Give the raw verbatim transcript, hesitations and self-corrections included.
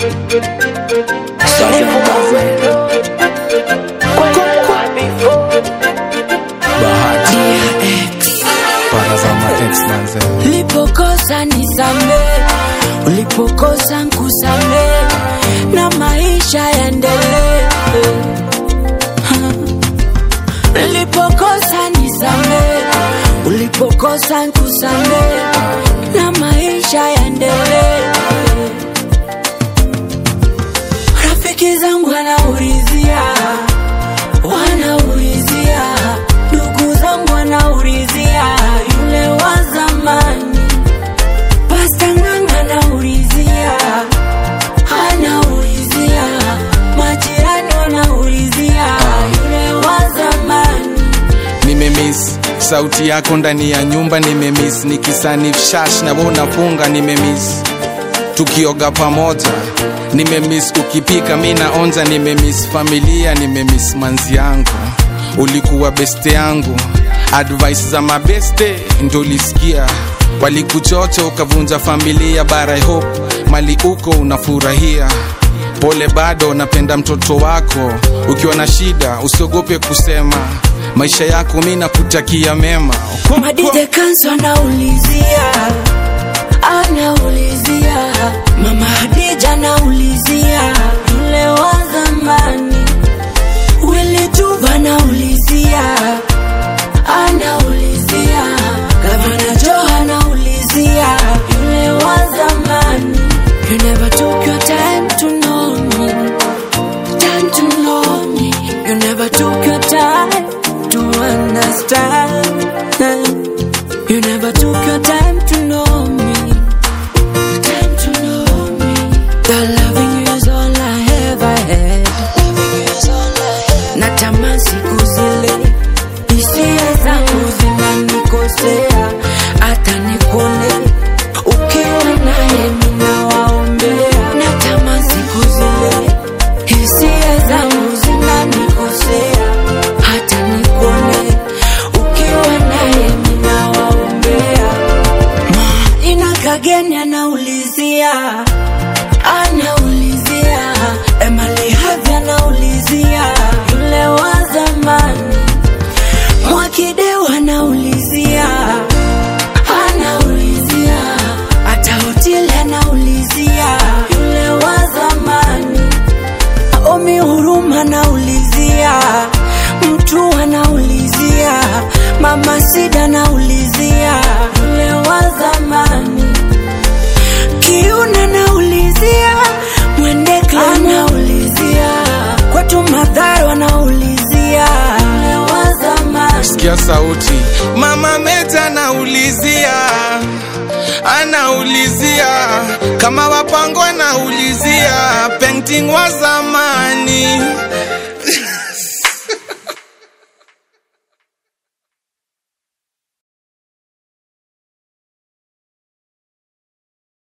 Sorry for my friend. Bahati para za matex manze. Ulipokosa nisame, ulipokosa nkusame, na maisha yaendelee. Ulipokosa nisame, ulipokosa nkusame, na maisha yaendelee. Rafiki zangu wanaulizia, wanaulizia, ndugu zangu wanaulizia, yule wa zamani. Pasta Nganga anaulizia, anaulizia, majirani wanaulizia, yule wa zamani. Nimemiss sauti yako ndani ya nyumba, nimemiss nikisanif shash na wewe unafunga, nimemiss tukioga pamoja, nimemiss ukipika mimi naonja, nimemiss familia, nimemiss manzi yangu. Ulikuwa beste yangu, advice za mabeste ndo ulisikia, walikuchocha ukavunja familia, but I hope mali uko unafurahia. Pole bado napenda mtoto wako, ukiwa na shida usiogope kusema, maisha yako mimi nakutakia mema. Madide kanso anaulizia, anaulizia, Mama Hadija anaulizia, yule wa zamani. Willy Tuva anaulizia, anaulizia, Gavana Joe anaulizia, yule wa zamani. You never took your time to know me, time to know me. You never took your time to understand. You never took your time to know me, time to know me. The loving you is all I ever had. Natamani siku zile hisia zangu zinanikosea, hata nikone ukiwa naye ninawaombea. Natamani siku zile hisia zangu zinanikosea, hata nikone ukiwa naye ninawaombea. Ma ina kageni anaulizia, anaulizia, Emily Havi anaulizia, yule wa zamani. Mwakidewa anaulizia, anaulizia, hata hoteli anaulizia, yule wa zamani. Omi Huruma anaulizia, mtu anaulizia, Mama Sida anaulizia, yule wa zamani. Kiuna anaulizia, Mwendeka anaulizia, Kwatu Madharo anaulizia, yule wa zamani. Sikia sauti, Mama Meta anaulizia, anaulizia, kama Wapango anaulizia, painting wa zamani.